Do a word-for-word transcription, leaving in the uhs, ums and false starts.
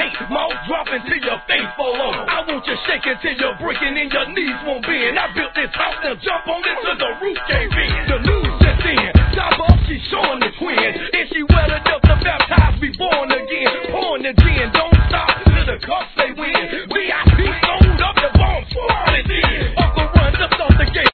face, mouth dropping till your face fall off. I want you shaking till you're breaking and your knees won't bend. I built this house, now jump on it till the roof can't be.